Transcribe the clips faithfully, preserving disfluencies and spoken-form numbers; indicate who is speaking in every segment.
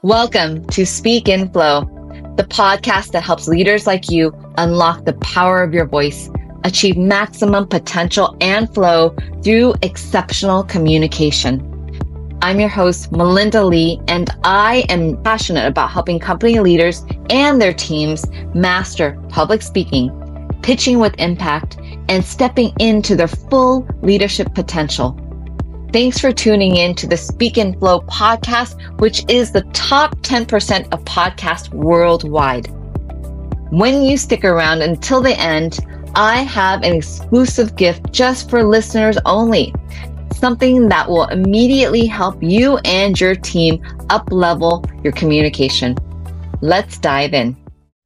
Speaker 1: Welcome to Speak in Flow, the podcast that helps leaders like you unlock the power of your voice, achieve maximum potential and flow through exceptional communication. I'm your host, Melinda Lee, and I am passionate about helping company leaders and their teams master public speaking, pitching with impact, and stepping into their full leadership potential. Thanks for tuning in to the Speak in Flow podcast, which is the top ten percent of podcasts worldwide. When you stick around until the end, I have an exclusive gift just for listeners only, something that will immediately help you and your team up-level your communication. Let's dive in.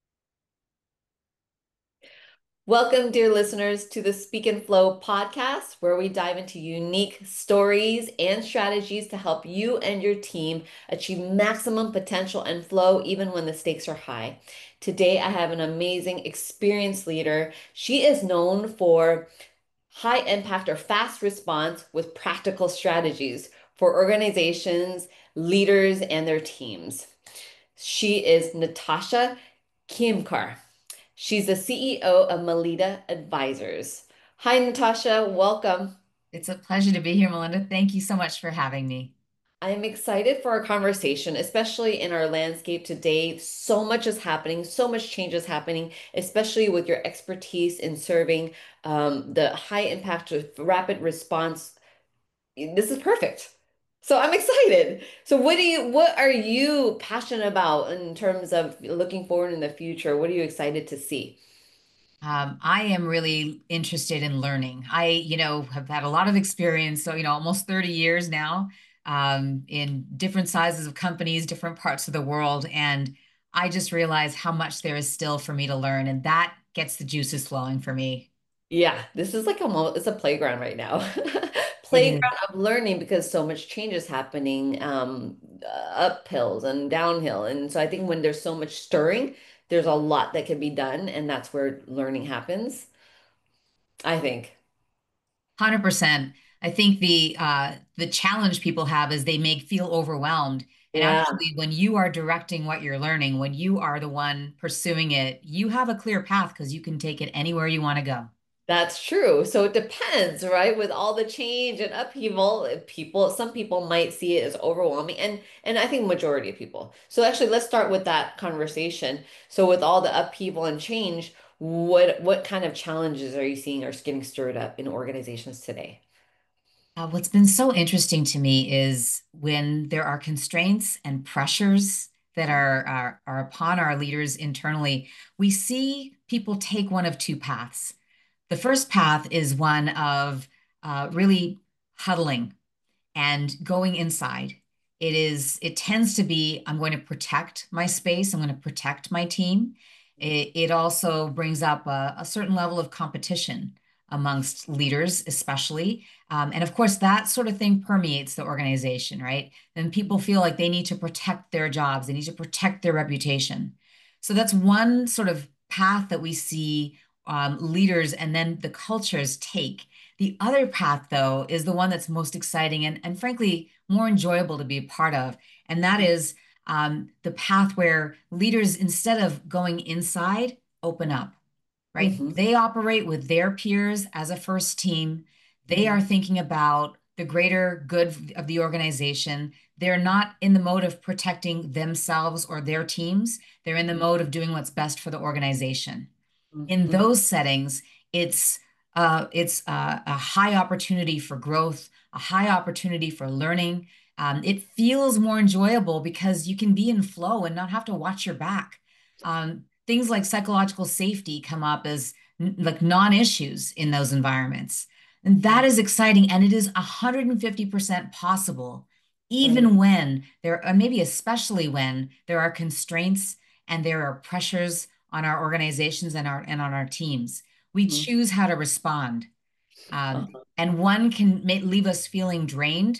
Speaker 1: Welcome, dear listeners, to the Speak in Flow podcast, where we dive into unique stories and strategies to help you and your team achieve maximum potential and flow even when the stakes are high. Today, I have an amazing experienced leader. She is known for high impact or fast response with practical strategies for organizations, leaders, and their teams. She is Natasha Khemkar. She's the C E O of Melita Advisors. Hi, Natasha. Welcome.
Speaker 2: It's a pleasure to be here, Melinda. Thank you so much for having me.
Speaker 1: I'm excited for our conversation, especially in our landscape today. So much is happening, so much change is happening, especially with your expertise in serving um, the high impact of rapid response. This is perfect. So I'm excited. So what do you, what are you passionate about in terms of looking forward in the future? What are you excited to see?
Speaker 2: Um, I am really interested in learning. I, you know, have had a lot of experience, so, you know, almost thirty years now, um, in different sizes of companies, different parts of the world. And I just realize how much there is still for me to learn. And that gets the juices flowing for me.
Speaker 1: Yeah, this is like a mo it's a playground right now.
Speaker 2: It is.
Speaker 1: Playground of learning because so much change is happening, um, uh, uphills and downhill. And so I think when there's so much stirring, there's a lot that can be done, and that's where learning happens, I think.
Speaker 2: one hundred percent. I think the uh, the challenge people have is they may feel overwhelmed. And
Speaker 1: Yeah.
Speaker 2: actually, when you are directing what you're learning, when you are the one pursuing it, you have a clear path because you can take it anywhere you want to go.
Speaker 1: That's true. So it depends, right? With all the change and upheaval, eh, people, some people might see it as overwhelming, and and I think majority of people. So actually, let's start with that conversation. So with all the upheaval and change, what what kind of challenges are you seeing are getting stirred up in organizations today?
Speaker 2: Uh, what's been so interesting to me is when there are constraints and pressures that are, are, are upon our leaders internally, we see people take one of two paths. The first path is one of uh, really huddling and going inside. It is, it tends to be, I'm going to protect my space, I'm going to protect my team. It, it also brings up a, a certain level of competition amongst leaders, especially. Um, and of course, that sort of thing permeates the organization, right? Then people feel like they need to protect their jobs, they need to protect their reputation. So that's one sort of path that we see um, leaders and then the cultures take. The other path, though, is the one that's most exciting and, and frankly, more enjoyable to be a part of. And that is um, the path where leaders, instead of going inside, open up, right?
Speaker 1: Hmm.
Speaker 2: They operate with their peers as a first team. They
Speaker 1: Hmm.
Speaker 2: are thinking about the greater good of the organization. They're not in the mode of protecting themselves or their teams. They're in the mode of doing what's best for the organization. In
Speaker 1: Hmm.
Speaker 2: those settings, it's uh, it's uh, a high opportunity for growth, a high opportunity for learning. Um, it feels more enjoyable because you can be in flow and not have to watch your back. Um, things like psychological safety come up as n- like non-issues in those environments. And that is exciting. And it is one hundred fifty percent possible,
Speaker 1: Right.
Speaker 2: even when there, or maybe especially when there are constraints and there are pressures on our organizations and our and on our teams. We
Speaker 1: Mhm.
Speaker 2: choose how to respond, um,
Speaker 1: Uh-huh.
Speaker 2: and one can ma- leave us feeling drained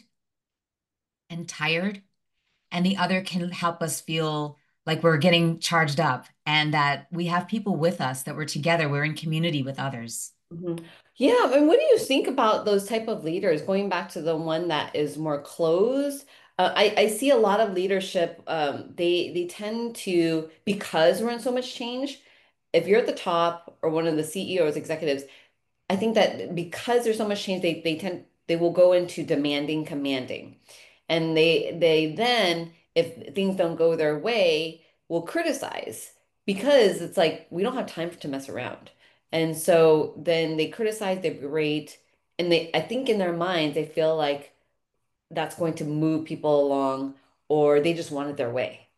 Speaker 2: and tired, and the other can help us feel like we're getting charged up and that we have people with us, that we're together, we're in community with others.
Speaker 1: Mhm. Yeah, and what do you think about those type of leaders? Going back to the one that is more closed,
Speaker 3: Uh, I, I see a lot of leadership. Um, they they tend to, because we're in so much change. If you're at the top or one of the C E Os, executives, I think that because there's so much change, they they tend they will go into demanding, commanding, and they they then, if things don't go their way, will criticize because it's like we don't have time to mess around, and so then they criticize, they berate, and they I think in their minds they feel like that's going to move people along, or they just want it their way.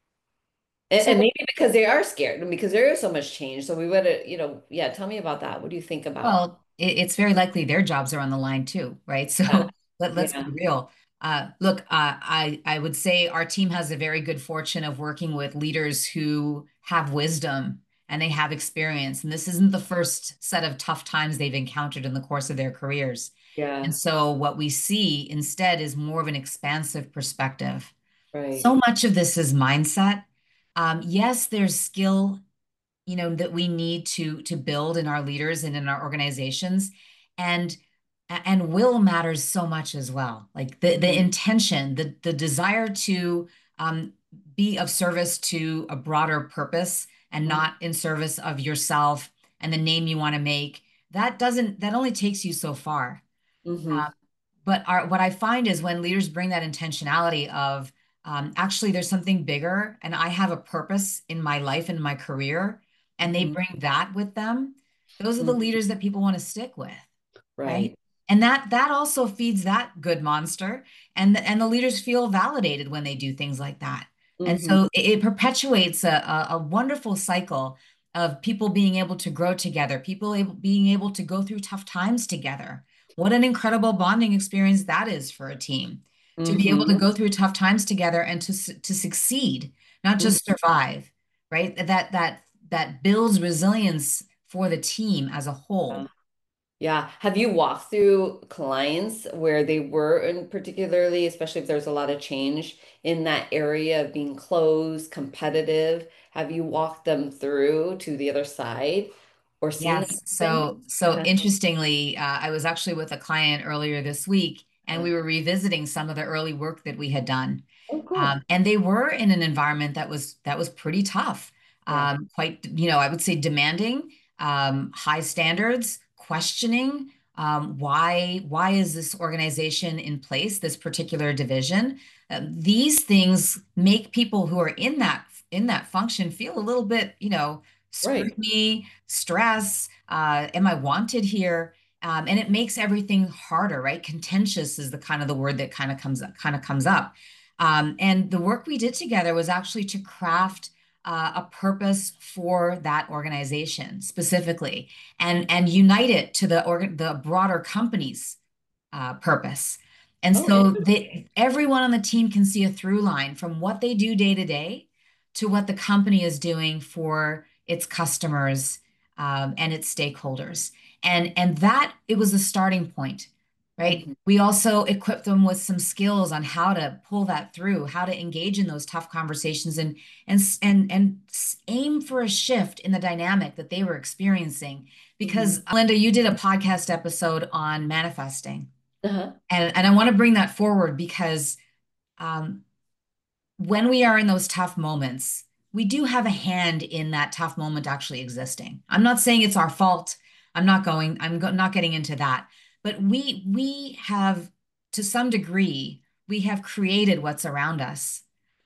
Speaker 3: And,
Speaker 2: So,
Speaker 3: and maybe because they are scared and because there is so much change. So we would, you know, yeah, tell me about that. What do you think about
Speaker 2: well, it, it's very likely their jobs are on the line too, right?
Speaker 3: that?
Speaker 2: So let, let's be
Speaker 3: Yeah.
Speaker 2: real. Uh, look, uh, I I would say our team has a very good fortune of working with leaders who have wisdom and they have experience. And this isn't the first set of tough times they've encountered in the course of their careers. And
Speaker 3: Yeah.
Speaker 2: so what we see instead is more of an expansive perspective.
Speaker 3: Right.
Speaker 2: So much of this is mindset. Um, yes, there's skill, you know, that we need to to build in our leaders and in our organizations, and and will matters so much as well. Like the the
Speaker 3: Mhm.
Speaker 2: intention, the the desire to um, be of service to a broader purpose and not in service of yourself and the name you want to make. That doesn't that only takes you so far.
Speaker 3: Mm-hmm.
Speaker 2: But our, what I find is when leaders bring that intentionality of um, actually there's something bigger and I have a purpose in my life and my career, and they
Speaker 3: Hmm.
Speaker 2: bring that with them, those are the
Speaker 3: Hmm.
Speaker 2: leaders that people want to stick with, right?
Speaker 3: Right.
Speaker 2: And that that also feeds that good monster, and the, and the leaders feel validated when they do things like that. And
Speaker 3: Hmm.
Speaker 2: so it, it perpetuates a, a, a wonderful cycle of people being able to grow together, people able, being able to go through tough times together. What an incredible bonding experience that is for a team to be able to
Speaker 3: Hmm.
Speaker 2: go through tough times together and to su- to succeed, not just survive, right? That that that builds resilience for the team as a
Speaker 3: Yeah.
Speaker 2: whole.
Speaker 3: Yeah. Have you walked through clients where they were in particularly, especially if there's a lot of change in that area of being closed, competitive? Have you walked them through to the other side or seen that
Speaker 2: Yes.
Speaker 3: happen?
Speaker 2: So, so interestingly, uh, I was actually with a client earlier this week, and we were revisiting some of the early work that we had done.
Speaker 3: Oh,
Speaker 2: Um,
Speaker 3: cool.
Speaker 2: and they were in an environment that was that was pretty tough,
Speaker 3: Yeah.
Speaker 2: um, quite, you know, I would say demanding, um, high standards, questioning um, why why is this organization in place, this particular division? Um, these things make people who are in that in that function feel a little bit, you know,
Speaker 3: Right.
Speaker 2: scrutiny, stress. Uh, am I wanted here? Um, and it makes everything harder, right? Contentious is the kind of the word that kind of comes kind of comes up. Um, and the work we did together was actually to craft uh, a purpose for that organization specifically, and and unite it to the organ the broader company's uh, purpose. And
Speaker 3: Oh,
Speaker 2: so
Speaker 3: interesting.
Speaker 2: they, everyone on the team can see a through line from what they do day to day to what the company is doing for its customers um, and its stakeholders. And, and that it was a starting point, right?
Speaker 3: Mhm.
Speaker 2: We also equipped them with some skills on how to pull that through, how to engage in those tough conversations and and and and aim for a shift in the dynamic that they were experiencing.
Speaker 3: Mhm.
Speaker 2: Because Linda, you did a podcast episode on manifesting.
Speaker 3: Uh-huh.
Speaker 2: And, and I want to bring that forward because um, when we are in those tough moments, we do have a hand in that tough moment actually existing. I'm not saying it's our fault. I'm not going, I'm go not getting into that. But we we have, to some degree, we have created what's around us.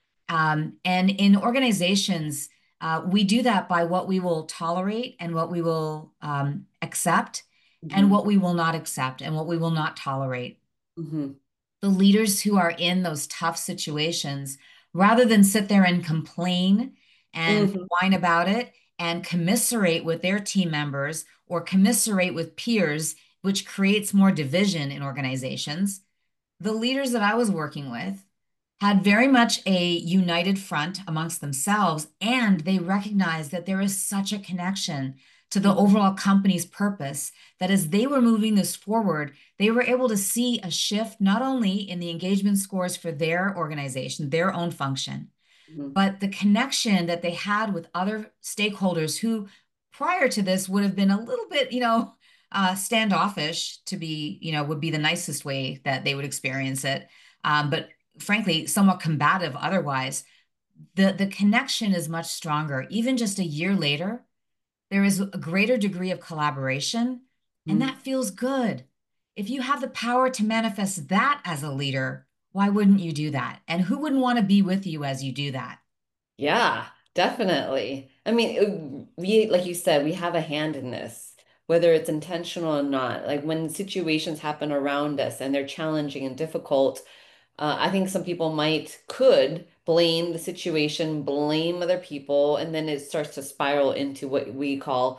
Speaker 2: Um, and in organizations, uh, we do that by what we will tolerate and what we will um, accept and
Speaker 3: Mhm.
Speaker 2: what we will not accept and what we will not tolerate.
Speaker 3: Mhm.
Speaker 2: The leaders who are in those tough situations, rather than sit there and complain and
Speaker 3: Mhm.
Speaker 2: whine about it and commiserate with their team members or commiserate with peers, which creates more division in organizations, the leaders that I was working with had very much a united front amongst themselves, and they recognized that there is such a connection to the
Speaker 3: Mhm.
Speaker 2: overall company's purpose that as they were moving this forward, they were able to see a shift not only in the engagement scores for their organization, their own function,
Speaker 3: Mhm.
Speaker 2: but the connection that they had with other stakeholders who prior to this would have been a little bit, you know, uh, standoffish to be, you know, would be the nicest way that they would experience it. Um, but frankly, somewhat combative otherwise, the, the connection is much stronger. Even just a year later, there is a greater degree of collaboration, and
Speaker 3: Mm.
Speaker 2: that feels good. If you have the power to manifest that as a leader, why wouldn't you do that? And who wouldn't want to be with you as you do that?
Speaker 3: Yeah, definitely. I mean, it- we, like you said, we have a hand in this, whether it's intentional or not. Like when situations happen around us and they're challenging and difficult, uh, I think some people might, could blame the situation, blame other people, and then it starts to spiral into what we call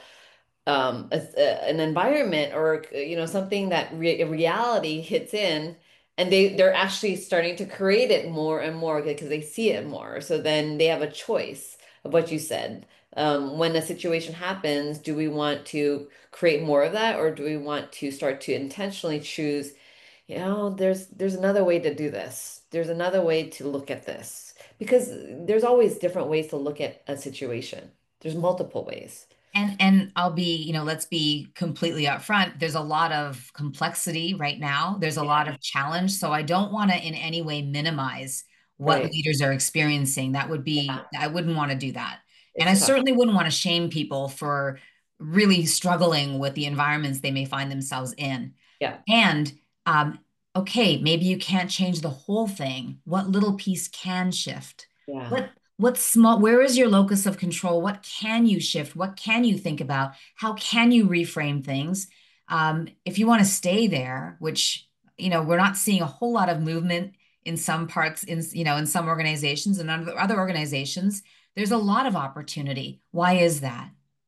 Speaker 3: um, a, a- an environment or you know something that re reality hits in, and they they're actually starting to create it more and more because they see it more. So then they have a choice of what you said. Um, when a situation happens, do we want to create more of that, or do we want to start to intentionally choose, you know, there's there's another way to do this. There's another way to look at this. Because there's always different ways to look at a situation. There's multiple ways.
Speaker 2: And and I'll be, you know, let's be completely upfront. There's a lot of complexity right now. There's a lot
Speaker 3: Yeah,
Speaker 2: of challenge. So I don't want to in any way minimize what
Speaker 3: right.
Speaker 2: leaders are experiencing. That would
Speaker 3: Yeah,
Speaker 2: be, I wouldn't want to do that. And I
Speaker 3: it's tough.
Speaker 2: certainly wouldn't want to shame people for really struggling with the environments they may find themselves in.
Speaker 3: Yeah,
Speaker 2: And um, okay, maybe you can't change the whole thing. What little piece can shift?
Speaker 3: yeah,
Speaker 2: What what small, where is your locus of control? What can you shift? What can you think about? How can you reframe things? Um, if you want to stay there, which, you know, we're not seeing a whole lot of movement in some parts, in, you know, in some organizations and other other organizations, there's a lot of opportunity. Why is that?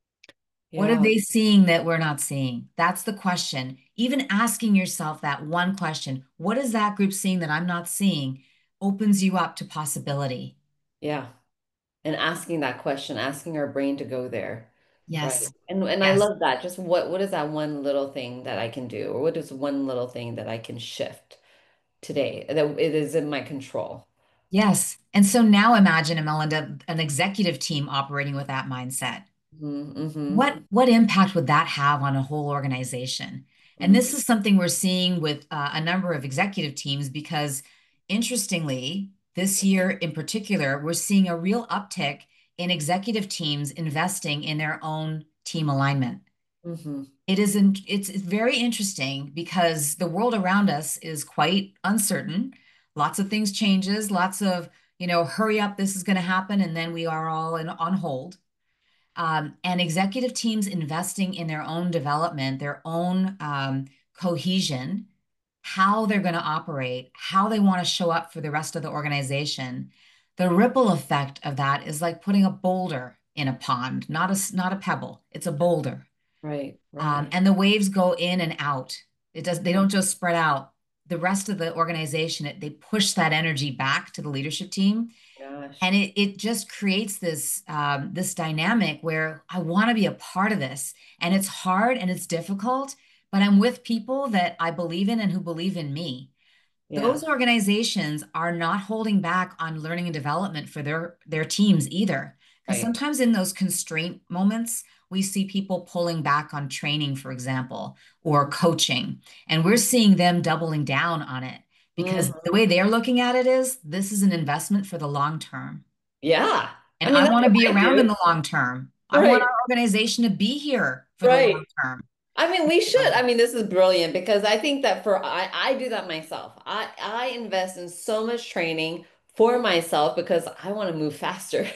Speaker 2: What are
Speaker 3: yeah,
Speaker 2: they seeing that we're not seeing? That's the question. Even asking yourself that one question, what is that group seeing that I'm not seeing, opens you up to possibility.
Speaker 3: yeah. And asking that question, asking our brain to go there. Right.
Speaker 2: Yes.
Speaker 3: And and I
Speaker 2: Yes.
Speaker 3: love that. Just what what is that one little thing that I can do? Or what is one little thing that I can shift today that it is in my control?
Speaker 2: Yes. And so now imagine, Melinda, an executive team operating with that mindset.
Speaker 3: Mm-hmm, mm-hmm,
Speaker 2: What what impact would that have on a whole organization? And
Speaker 3: mm-hmm,
Speaker 2: this is something we're seeing with uh, a number of executive teams because, interestingly, this year in particular, we're seeing a real uptick in executive teams investing in their own team alignment.
Speaker 3: mm-hmm.
Speaker 2: It isn't, it's it's very interesting because the world around us is quite uncertain. Lots of things changes, lots of, you know, hurry up, this is going to happen, and then we are all in, on hold. Um, and executive teams investing in their own development, their own um, cohesion, how they're going to operate, how they want to show up for the rest of the organization. The ripple effect of that is like putting a boulder in a pond, not a not a pebble. It's a boulder,
Speaker 3: Right,
Speaker 2: um,
Speaker 3: right.
Speaker 2: and the waves go in and out. It does. They don't just spread out. The rest of the organization, it, they push that energy back to the leadership team,
Speaker 3: Gosh.
Speaker 2: and it it just creates this um, this dynamic where I want to be a part of this, and it's hard and it's difficult, but I'm with people that I believe in and who believe in me.
Speaker 3: Yeah,
Speaker 2: Those organizations are not holding back on learning and development for their their teams either. Because
Speaker 3: right.
Speaker 2: sometimes in those constraint moments, we see people pulling back on training, for example, or coaching, and we're seeing them doubling down on it because the
Speaker 3: Mm-hmm.
Speaker 2: way they're looking at it is this is an investment for the long term.
Speaker 3: Yeah.
Speaker 2: And
Speaker 3: I mean,
Speaker 2: I
Speaker 3: that's
Speaker 2: want to
Speaker 3: what
Speaker 2: be
Speaker 3: I
Speaker 2: around
Speaker 3: do.
Speaker 2: in the long term. I want
Speaker 3: Right,
Speaker 2: our organization to be here for the long
Speaker 3: right.
Speaker 2: term.
Speaker 3: I mean, we should.
Speaker 2: So
Speaker 3: I mean, this is brilliant because I think that for I I do that myself. I I invest in so much training for myself because I want to move faster.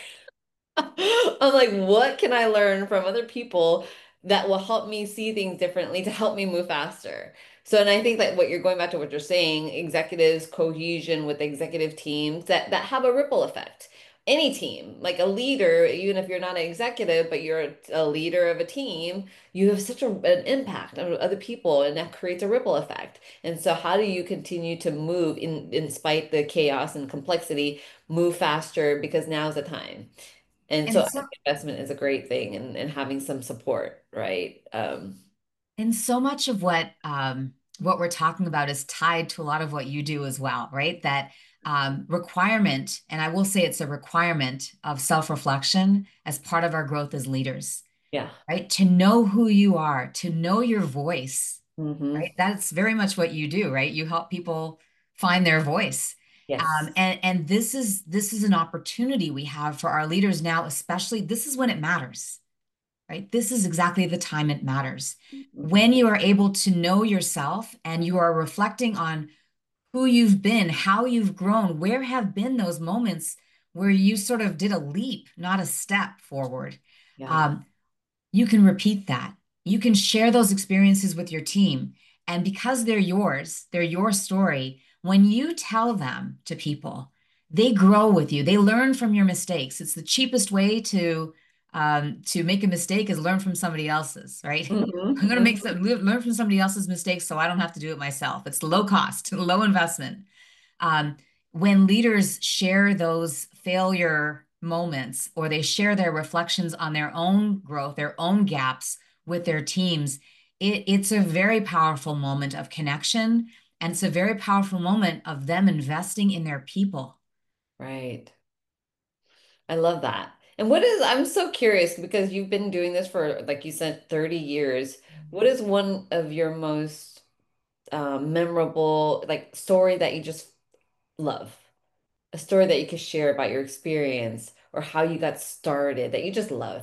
Speaker 3: I'm like, what can I learn from other people that will help me see things differently to help me move faster? So, and I think that what you're going back to what you're saying, executives, cohesion with executive teams that that have a ripple effect. Any team, like a leader, even if you're not an executive, but you're a, a leader of a team, you have such a, an impact on other people, and that creates a ripple effect. And so, how do you continue to move in in spite the chaos and complexity, move faster because now's the time? And so
Speaker 2: and
Speaker 3: I
Speaker 2: so
Speaker 3: think investment is a great thing and, and having some support, right? Um,
Speaker 2: and so much of what um what we're talking about is tied to a lot of what you do as well, right? That um, requirement, and I will say it's a requirement of self-reflection as part of our growth as leaders,
Speaker 3: yeah.
Speaker 2: right? To know who you are, to know your voice,
Speaker 3: Hmm.
Speaker 2: right? That's very much what you do, right? You help people find their voice.
Speaker 3: Yes.
Speaker 2: Um, and and this is this is an opportunity we have for our leaders now, especially this is when it matters, right? This is exactly the time it matters. When
Speaker 3: Mhm.
Speaker 2: you are able to know yourself and you are reflecting on who you've been, how you've grown, where have been those moments where you sort of did a leap, not a step forward.
Speaker 3: Yeah.
Speaker 2: Um, you can repeat that. You can share those experiences with your team. And because they're yours, they're your story, when you tell them to people, they grow with you. They learn from your mistakes. It's the cheapest way to um, to make a mistake is learn from somebody else's, right? I'm
Speaker 3: Hmm.
Speaker 2: going to make some learn from somebody else's mistakes so I don't have to do it myself. It's low cost, low investment. Um, when leaders share those failure moments or they share their reflections on their own growth, their own gaps with their teams, it, it's a very powerful moment of connection. And it's a very powerful moment of them investing in their people.
Speaker 3: Right. I love that. And what is, I'm so curious because you've been doing this for, like you said, thirty years. What is one of your most um, memorable, like, story that you just love? A story that you could share about your experience or how you got started that you just love.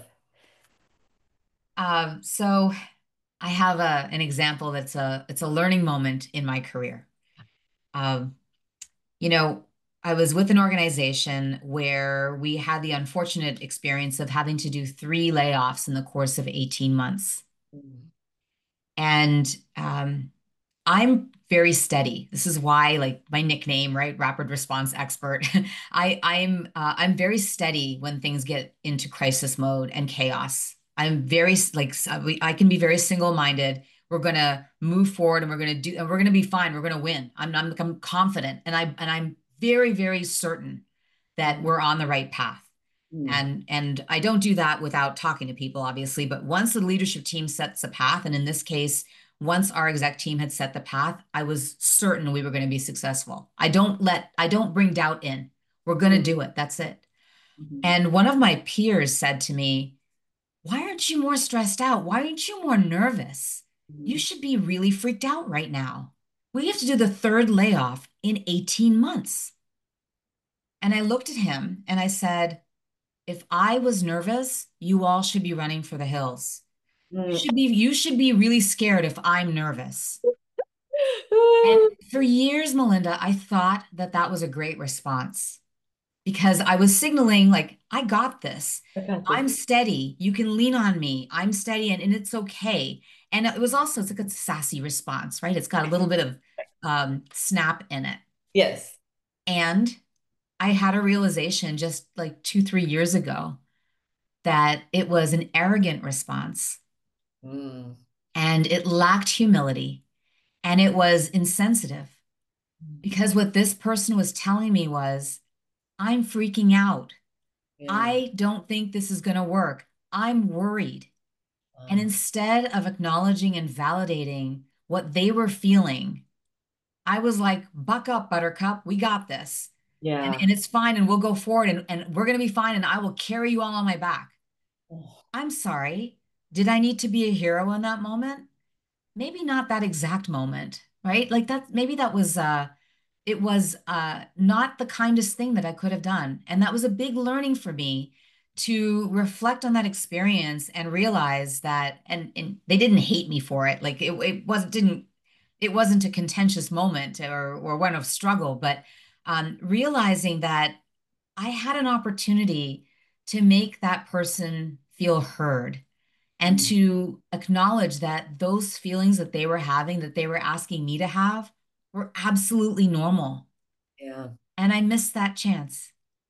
Speaker 2: Um, so I have a, an example that's a it's a learning moment in my career. Um, You know, I was with an organization where we had the unfortunate experience of having to do three layoffs in the course of eighteen months.
Speaker 3: Mm.
Speaker 2: And um, I'm very steady. This is why, like my nickname, right? Rapid response expert. I, I'm uh, I'm very steady when things get into crisis mode and chaos. I'm very like I can be very single-minded. We're gonna move forward and we're gonna do and we're gonna be fine. We're gonna win. I'm I'm, I'm confident and I and I'm very very certain that
Speaker 3: Mm.
Speaker 2: we're on the right path.
Speaker 3: Mm.
Speaker 2: And and I don't do that without talking to people, obviously. But once the leadership team sets a path, and in this case, once our exec team had set the path, I was certain we were going to be successful. I don't let I don't bring doubt in. We're going to
Speaker 3: Mm.
Speaker 2: do it. That's it.
Speaker 3: Mhm.
Speaker 2: And one of my peers said to me, "Why aren't you more stressed out? Why aren't you more nervous? You
Speaker 3: Mhm.
Speaker 2: should be really freaked out right now. We have to do the third layoff in eighteen months." And I looked at him and I said, if I was nervous, you all should be running for the hills. You
Speaker 3: Mm.
Speaker 2: should be you should be really scared if I'm nervous. And for years, Melinda, I thought that that was a great response because I was signaling like I got this.
Speaker 3: I got this.
Speaker 2: I'm steady. You can lean on me. I'm steady and, and it's okay. And it was also it's like a sassy response, right? It's got a little bit of um, snap in it.
Speaker 3: Yes.
Speaker 2: And I had a realization just like two, three years ago that it was an arrogant response
Speaker 3: Mm.
Speaker 2: and it lacked humility and it was insensitive because what this person was telling me was, I'm freaking out.
Speaker 3: Yeah.
Speaker 2: I don't think this is going to work. I'm worried. And
Speaker 3: Wow.
Speaker 2: instead of acknowledging and validating what they were feeling, I was like, buck up, Buttercup. We got this. And,
Speaker 3: Yeah.
Speaker 2: and it's fine. And we'll go forward and, and we're going to be fine. And I will carry you all on my back.
Speaker 3: Oh.
Speaker 2: I'm sorry. Did I need to be a hero in that moment? Maybe not that exact moment, right? Like that, maybe that was, uh, it was uh, not the kindest thing that I could have done. And that was a big learning for me to reflect on that experience and realize that, and, and they didn't hate me for it. Like it, it was, didn't, it wasn't a contentious moment or, or one of struggle, but um, realizing that I had an opportunity to make that person feel heard and
Speaker 3: Mm.
Speaker 2: to acknowledge that those feelings that they were having, that they were asking me to have, were absolutely normal.
Speaker 3: Yeah.
Speaker 2: And I missed that chance.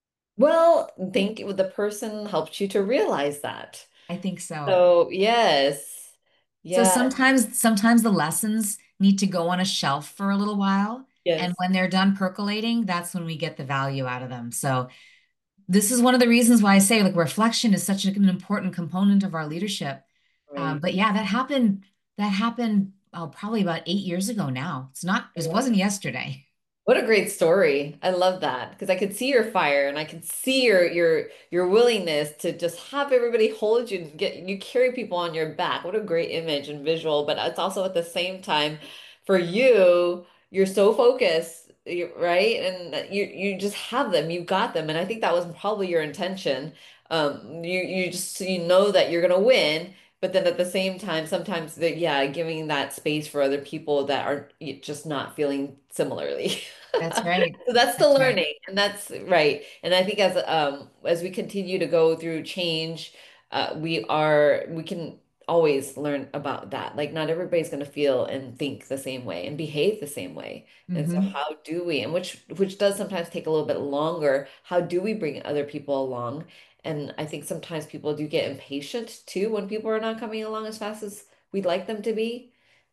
Speaker 3: Well, thank you. The person helped you to realize that.
Speaker 2: I think so.
Speaker 3: So, yes.
Speaker 2: So
Speaker 3: Yeah.
Speaker 2: sometimes, sometimes the lessons need to go on a shelf for a little while. And
Speaker 3: Yes.
Speaker 2: when they're done percolating, that's when we get the value out of them. So this is one of the reasons why I say like reflection is such an important component of our leadership. Um,
Speaker 3: Right.
Speaker 2: but yeah, that happened. That happened oh, probably about eight years ago now. It's not. It
Speaker 3: What
Speaker 2: wasn't yesterday.
Speaker 3: what a great story. I love that because I could see your fire and I could see your your your willingness to just have everybody hold you, get you carry people on your back. What a great image and visual, but it's also at the same time for you, you're so focused you- right? And you you just have them, you got them, and I think that was probably your intention. Um, you you just you know that you're gonna win, but then at the same time, sometimes the, yeah, giving that space for other people that are just not feeling similarly.
Speaker 2: That's right.
Speaker 3: So that's the
Speaker 2: That's right.
Speaker 3: learning, and that's right. And I think as um as we continue to go through change, uh, we are we can always learn about that. Like not everybody's going to feel and think the same way and behave the same way. And so
Speaker 2: Hmm.
Speaker 3: how do we, and which which does sometimes take a little bit longer, how do we bring other people along? And I think sometimes people do get impatient too when people are not coming along as fast as we'd like them to be.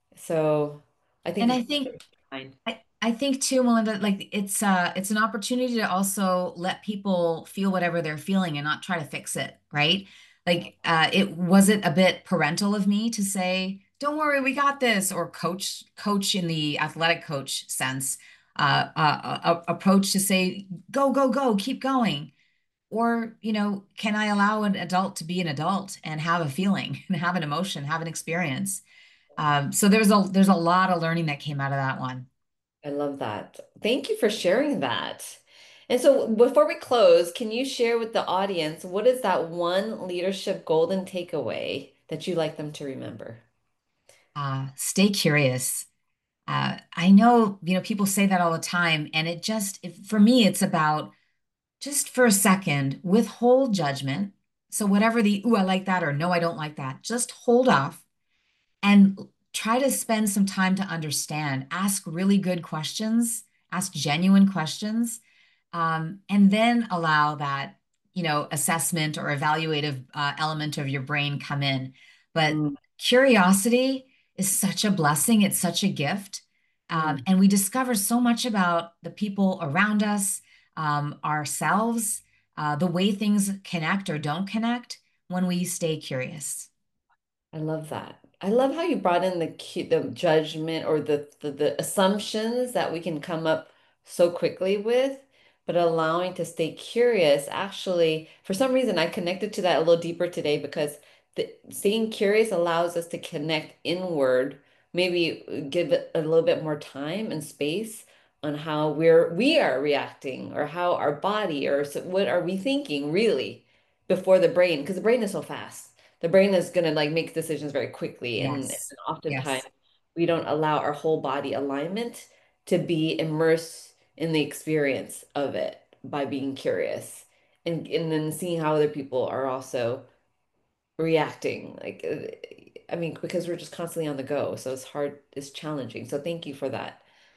Speaker 3: So I think
Speaker 2: And
Speaker 3: it's
Speaker 2: I think
Speaker 3: fine.
Speaker 2: I, I think too, Melinda, like it's uh it's an opportunity to also let people feel whatever they're feeling and not try to fix it, right? Like uh it was it a bit parental of me to say, don't worry, we got this, or coach coach in the athletic coach sense, uh, uh, uh approach to say, go, go, go, keep going. Or, you know, can I allow an adult to be an adult and have a feeling and have an emotion, have an experience? Um, so there's a there's a lot of learning that came out of that one.
Speaker 3: I love that. Thank you for sharing that. And so before we close, can you share with the audience what is that one leadership golden takeaway that you like them to remember?
Speaker 2: Uh, stay curious. Uh, I know, you know, people say that all the time, and it just, if, for me, it's about just for a second, withhold judgment. So whatever the, ooh, I like that, or no, I don't like that, just hold off and try to spend some time to understand. Ask really good questions, ask genuine questions, um, and then allow that, you know, assessment or evaluative uh, element of your brain come in. But
Speaker 3: Mm,
Speaker 2: curiosity is such a blessing. It's such a gift. Um,
Speaker 3: mm.
Speaker 2: and we discover so much about the people around us, um, ourselves, uh, the way things connect or don't connect when we stay curious.
Speaker 3: I love that. I love how you brought in the cu- the judgment or the, the the assumptions that we can come up so quickly with, but allowing to stay curious. Actually, for some reason, I connected to that a little deeper today because the, staying curious allows us to connect inward, maybe give it a little bit more time and space on how we're we are reacting or how our body or so, what are we thinking really before the brain, because the brain is so fast, the brain is going to like make decisions very quickly, and, and
Speaker 2: Yes.
Speaker 3: oftentimes
Speaker 2: Yes.
Speaker 3: we don't allow our whole body alignment to be immersed in the experience of it by being curious and and then seeing how other people are also reacting, like uh, I mean, because we're just constantly on the go, so it's hard, it's challenging, so thank you for that.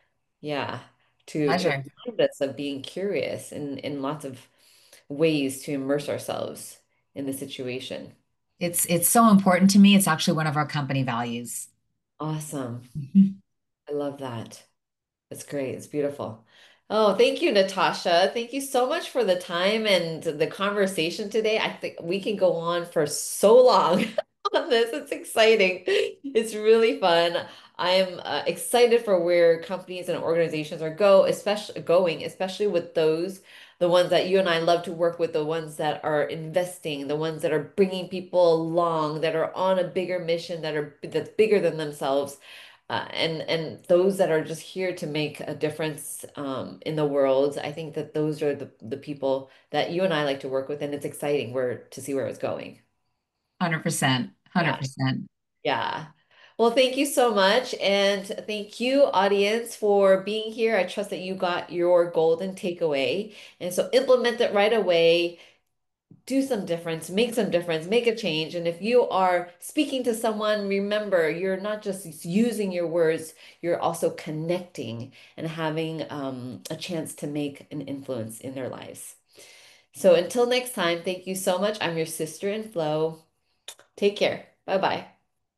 Speaker 3: Yeah, to to
Speaker 2: Pleasure.
Speaker 3: remind us of being curious in in lots of ways to immerse ourselves in the situation.
Speaker 2: It's it's so important to me. It's actually one of our company values.
Speaker 3: Awesome.
Speaker 2: Mhm.
Speaker 3: I love that. It's great. It's beautiful. Oh, thank you, Natasha. Thank you so much for the time and the conversation today. I think we can go on for so long on this. It's exciting. It's really fun. I'm uh, excited for where companies and organizations are go, especially going, especially with those, the ones that you and I love to work with, the ones that are investing, the ones that are bringing people along, that are on a bigger mission, that are that's bigger than themselves, uh, and and those that are just here to make a difference um, in the world. I think that those are the the people that you and I like to work with, and it's exciting where to see where it's going.
Speaker 2: one hundred percent.
Speaker 3: Yeah,
Speaker 2: one hundred percent.
Speaker 3: yeah. Well, thank you so much, and thank you, audience, for being here. I trust that you got your golden takeaway, and so implement it right away. Do some difference, make some difference, make a change. And if you are speaking to someone, remember you're not just using your words, you're also connecting and having um, a chance to make an influence in their lives. So until next time, thank you so much. I'm your sister in flow. Take care. Bye bye.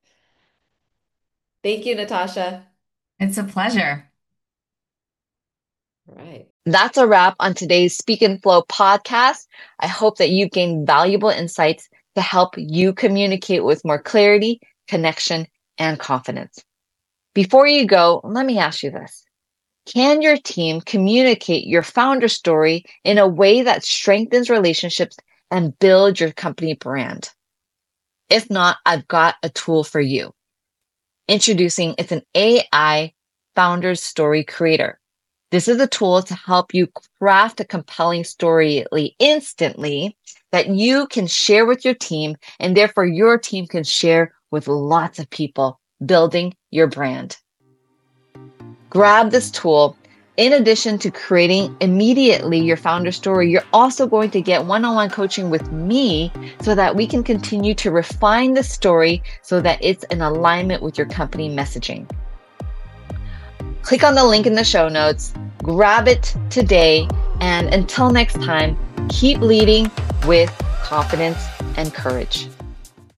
Speaker 3: Thank you, Natasha.
Speaker 2: It's a pleasure.
Speaker 3: All right.
Speaker 1: That's a wrap on today's Speak and Flow podcast. I hope that you've gained valuable insights to help you communicate with more clarity, connection, and confidence. Before you go, let me ask you this. Can your team communicate your founder story in a way that strengthens relationships and builds your company brand? If not, I've got a tool for you. Introducing, it's an A I founder's story creator. This is a tool to help you craft a compelling story instantly that you can share with your team, and therefore your team can share with lots of people, building your brand. Grab this tool. In addition to creating immediately your founder story, you're also going to get one-on-one coaching with me so that we can continue to refine the story so that it's in alignment with your company messaging. Click on the link in the show notes, grab it today, and until next time, keep leading with confidence and courage.